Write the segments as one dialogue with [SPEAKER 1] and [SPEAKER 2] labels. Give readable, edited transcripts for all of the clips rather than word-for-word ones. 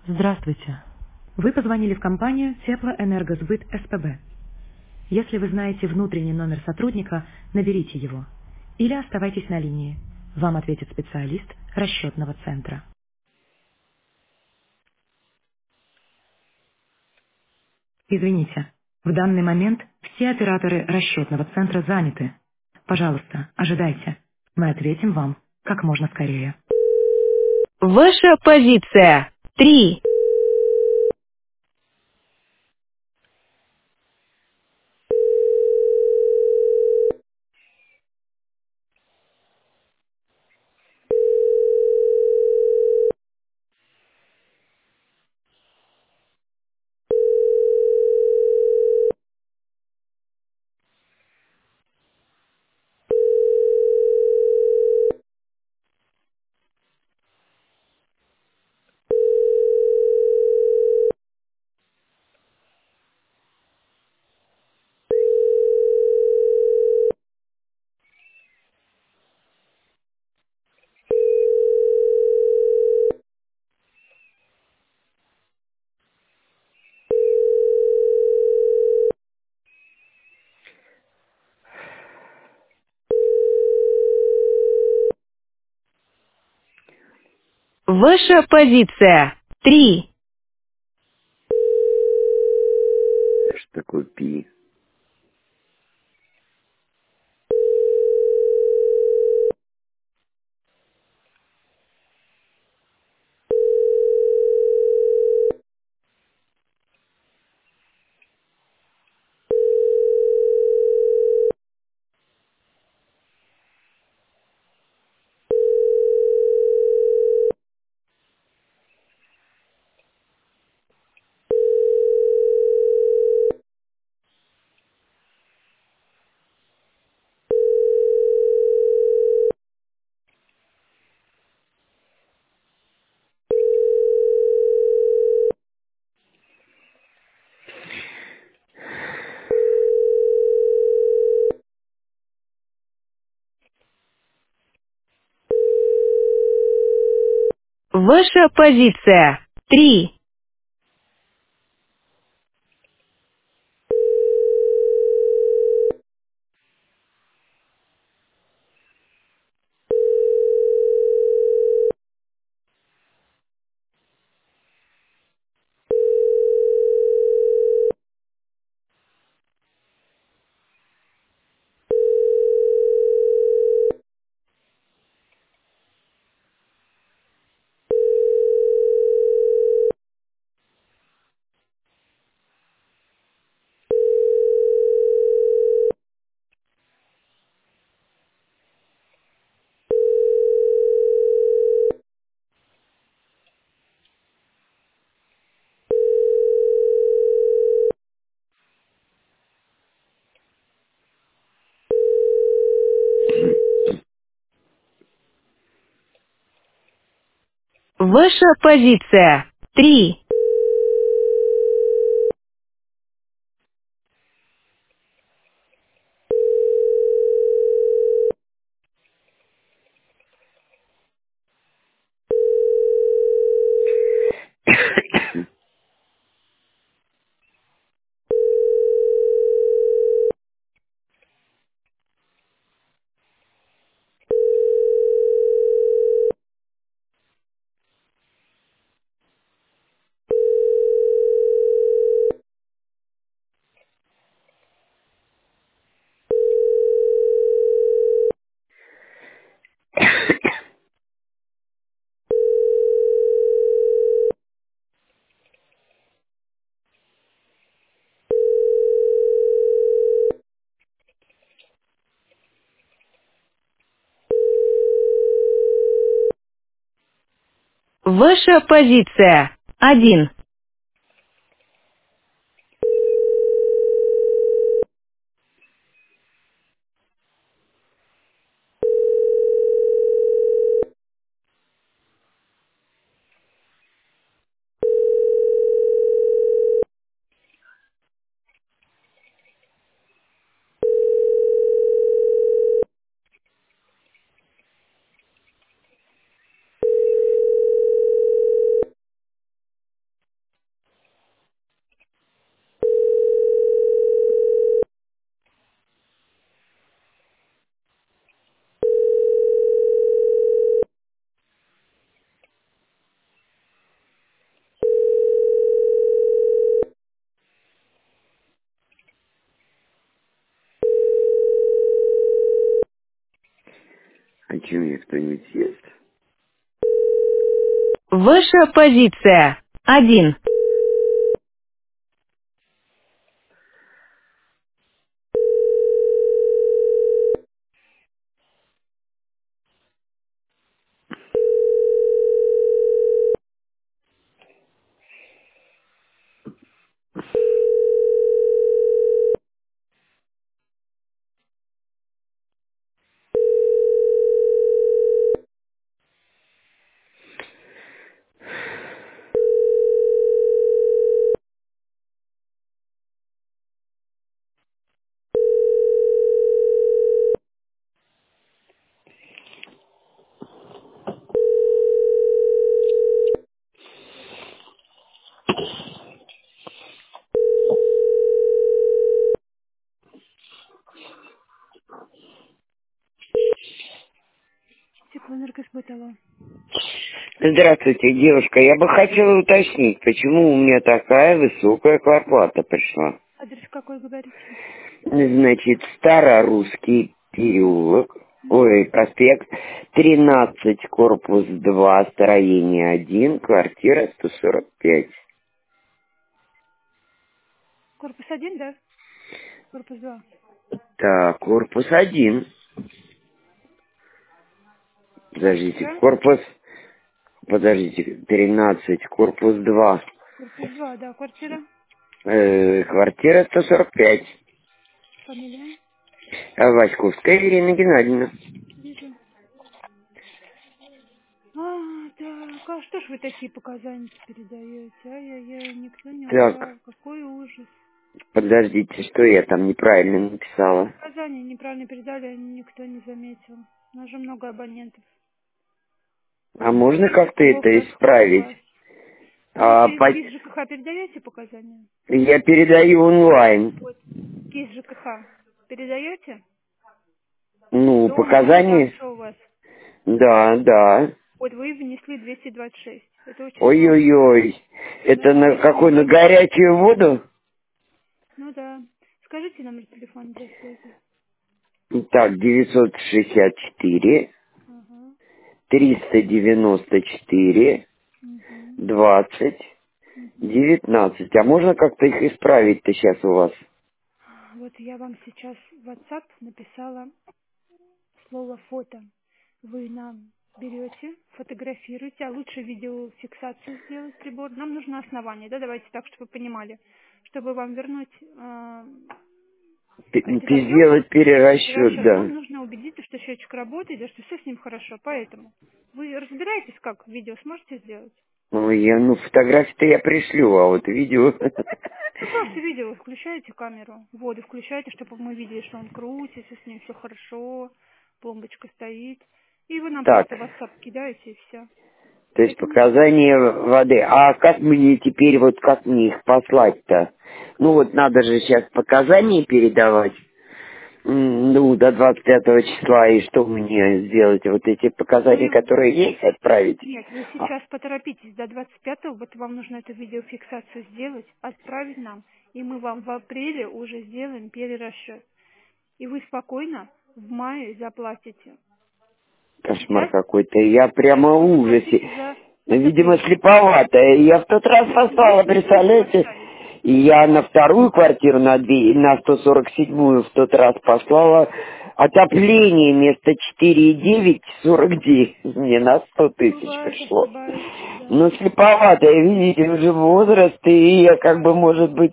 [SPEAKER 1] Здравствуйте. Вы позвонили в компанию Теплоэнергосбыт СПБ. Если вы знаете внутренний номер сотрудника, наберите его. Или оставайтесь на линии. Вам ответит специалист расчетного центра. Извините, в данный момент все операторы расчетного центра заняты. Пожалуйста, ожидайте. Мы ответим вам как можно скорее. Ваша позиция. 3. Ваша позиция. 3.
[SPEAKER 2] Что такое пи?
[SPEAKER 1] Ваша позиция. 3. Ваша позиция. 3. Ваша позиция. 1.
[SPEAKER 2] Ничего, мне кто-нибудь съест.
[SPEAKER 1] Ваша позиция. 1. Теплоэнергосбытово.
[SPEAKER 2] Здравствуйте, девушка. Я бы хотела уточнить, почему у меня такая высокая квартплата пришла.
[SPEAKER 1] Адрес какой говорите?
[SPEAKER 2] Значит, Старорусский переулок, проспект 13, корпус 2, строение 1, квартира 145.
[SPEAKER 1] Корпус 1, да? Корпус 2.
[SPEAKER 2] Так, корпус 1. Подождите,
[SPEAKER 1] Квартира?
[SPEAKER 2] подождите, 13, корпус 2,
[SPEAKER 1] Корпус 2, да. Квартира?
[SPEAKER 2] квартира 145.
[SPEAKER 1] Фамилия?
[SPEAKER 2] Васьковская Ирина Геннадьевна.
[SPEAKER 1] Вижу. Так, а что ж вы такие показания передаете? Ай-яй-яй, никто не
[SPEAKER 2] Так,
[SPEAKER 1] убрал. Какой ужас.
[SPEAKER 2] подождите, что я там неправильно написала?
[SPEAKER 1] Показания неправильно передали, никто не заметил. У нас же много абонентов.
[SPEAKER 2] А можно как-то
[SPEAKER 1] Чего
[SPEAKER 2] это
[SPEAKER 1] происходит у
[SPEAKER 2] исправить?
[SPEAKER 1] вас? Вы через
[SPEAKER 2] По...
[SPEAKER 1] КИС ЖКХ передаете показания?
[SPEAKER 2] Я передаю онлайн.
[SPEAKER 1] Вот. КИС ЖКХ передаете?
[SPEAKER 2] Ну,
[SPEAKER 1] Дома, все
[SPEAKER 2] показания?
[SPEAKER 1] хорошо у вас.
[SPEAKER 2] Да, да.
[SPEAKER 1] Вот вы внесли 226. Это очень много.
[SPEAKER 2] Ой-ой-ой. Это
[SPEAKER 1] Да,
[SPEAKER 2] на
[SPEAKER 1] если
[SPEAKER 2] какой? На
[SPEAKER 1] вы...
[SPEAKER 2] горячую воду?
[SPEAKER 1] Ну да. Скажите номер телефона для связи.
[SPEAKER 2] Так, 964,
[SPEAKER 1] Ага.
[SPEAKER 2] 394,
[SPEAKER 1] Угу.
[SPEAKER 2] 20,
[SPEAKER 1] Угу.
[SPEAKER 2] 19. А можно как-то их исправить-то сейчас у вас?
[SPEAKER 1] Вот я вам сейчас в WhatsApp написала слово фото. Вы нам берете, фотографируете, а лучше видеофиксацию сделать прибор. Нам нужно основание, да, давайте так, чтобы вы понимали. Чтобы вам вернуть
[SPEAKER 2] Ты
[SPEAKER 1] расчет,
[SPEAKER 2] сделать перерасчет,
[SPEAKER 1] нам
[SPEAKER 2] да.
[SPEAKER 1] нужно убедиться, что счетчик работает, да, что все с ним хорошо. Поэтому вы разбираетесь, как видео сможете сделать?
[SPEAKER 2] Ой, фотографии-то я пришлю, а вот видео...
[SPEAKER 1] Ну просто видео, включаете камеру, воду включаете, чтобы мы видели, что он крутится, с ним все хорошо, пломбочка стоит. И вы нам
[SPEAKER 2] Так,
[SPEAKER 1] просто в WhatsApp кидаете и все.
[SPEAKER 2] то есть
[SPEAKER 1] Поэтому
[SPEAKER 2] показания воды. А как мне теперь, вот как мне их послать-то? Ну вот надо же сейчас показания передавать. Ну, до 25 числа, и что мне сделать? Вот эти показания,
[SPEAKER 1] вы,
[SPEAKER 2] которые есть, отправить?
[SPEAKER 1] нет, вы
[SPEAKER 2] А,
[SPEAKER 1] сейчас поторопитесь до 25-го, вот вам нужно эту видеофиксацию сделать, отправить нам, и мы вам в апреле уже сделаем перерасчет. И вы спокойно в мае заплатите.
[SPEAKER 2] кошмар
[SPEAKER 1] Сейчас
[SPEAKER 2] какой-то. Я прямо в ужасе.
[SPEAKER 1] заплатите за
[SPEAKER 2] Видимо,
[SPEAKER 1] отопление.
[SPEAKER 2] слеповатая. Я в тот раз послала,
[SPEAKER 1] Вы сумму
[SPEAKER 2] представляете?
[SPEAKER 1] оставите.
[SPEAKER 2] И я на вторую квартиру, на 147-ю в тот раз послала отопление вместо 4,9, 49. Мне на 100 тысяч
[SPEAKER 1] Бывает,
[SPEAKER 2] пришло.
[SPEAKER 1] ошибаетесь,
[SPEAKER 2] Ну,
[SPEAKER 1] да.
[SPEAKER 2] слеповатая, видите, уже возраст, и я как бы, может быть...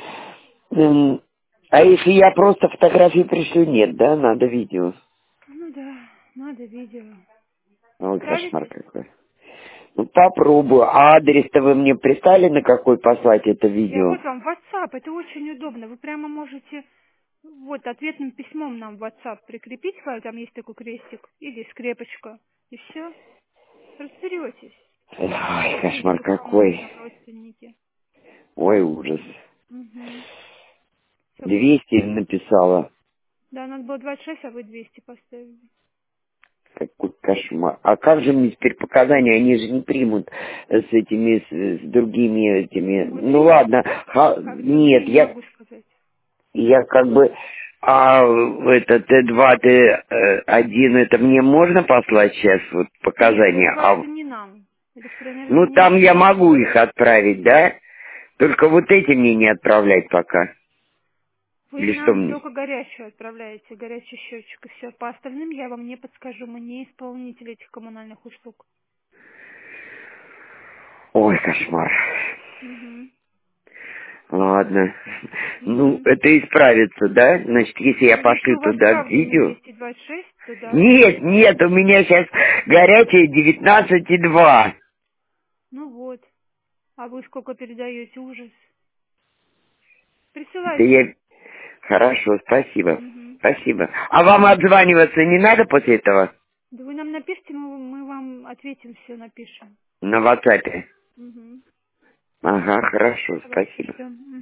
[SPEAKER 2] А если я просто фотографии пришлю, нет, да? Надо видео.
[SPEAKER 1] Ну да, надо видео.
[SPEAKER 2] Ой, кошмар
[SPEAKER 1] Справитесь?
[SPEAKER 2] какой. Ну, попробую. А адрес-то вы мне прислали, на какой послать это
[SPEAKER 1] Я
[SPEAKER 2] видео?
[SPEAKER 1] вот вам WhatsApp, это очень удобно. Вы прямо можете вот ответным письмом нам в WhatsApp прикрепить файл, там есть такой крестик, или скрепочка, и все. Разберетесь.
[SPEAKER 2] Ой,
[SPEAKER 1] Люди
[SPEAKER 2] кошмар
[SPEAKER 1] тут помогут,
[SPEAKER 2] какой.
[SPEAKER 1] нам родственники.
[SPEAKER 2] Ой, ужас.
[SPEAKER 1] Угу.
[SPEAKER 2] 200 написала.
[SPEAKER 1] Да, надо было 26, а вы 200 поставили.
[SPEAKER 2] Какой кошмар. А как же мне теперь показания? Они же не примут с этими, с другими этими.
[SPEAKER 1] Могут
[SPEAKER 2] Ну
[SPEAKER 1] принять.
[SPEAKER 2] ладно.
[SPEAKER 1] Как
[SPEAKER 2] Нет,
[SPEAKER 1] другие, не
[SPEAKER 2] я
[SPEAKER 1] могу сказать.
[SPEAKER 2] как бы А это Т2, Т1, это мне можно послать сейчас вот
[SPEAKER 1] Нет,
[SPEAKER 2] показания?
[SPEAKER 1] Т2
[SPEAKER 2] А,
[SPEAKER 1] это не нам. Электроэнергия
[SPEAKER 2] ну
[SPEAKER 1] не
[SPEAKER 2] там
[SPEAKER 1] наша.
[SPEAKER 2] я могу их отправить, да? Только вот эти мне не отправлять пока.
[SPEAKER 1] Вы
[SPEAKER 2] Или что
[SPEAKER 1] нам
[SPEAKER 2] мне?
[SPEAKER 1] только горячую отправляете, горячий счетчик и все. По остальным я вам не подскажу, мы не исполнители этих коммунальных услуг.
[SPEAKER 2] Ой, кошмар.
[SPEAKER 1] Угу.
[SPEAKER 2] Ладно. Ну,
[SPEAKER 1] Угу.
[SPEAKER 2] это исправится, да? Значит, если я
[SPEAKER 1] Ну, если
[SPEAKER 2] пошлю
[SPEAKER 1] у вас
[SPEAKER 2] туда
[SPEAKER 1] правда не
[SPEAKER 2] видео.
[SPEAKER 1] 226, то да.
[SPEAKER 2] Нет, нет, у меня сейчас горячая 19,2.
[SPEAKER 1] Ну вот. А вы сколько передаете? Ужас.
[SPEAKER 2] Это
[SPEAKER 1] Присылайте.
[SPEAKER 2] я... Хорошо, спасибо.
[SPEAKER 1] Угу.
[SPEAKER 2] Спасибо. А вам отзваниваться не надо после этого?
[SPEAKER 1] Да вы нам напишите, мы вам ответим, все напишем.
[SPEAKER 2] На WhatsApp.
[SPEAKER 1] Угу.
[SPEAKER 2] Ага, хорошо,
[SPEAKER 1] Давайте
[SPEAKER 2] спасибо.
[SPEAKER 1] ждем.